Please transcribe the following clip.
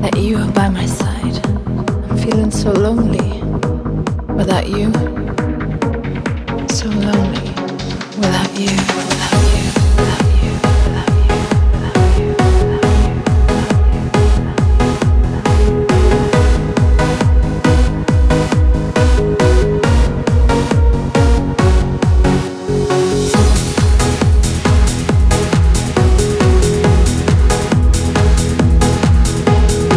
that you are by my side. I'm feeling so lonely without you.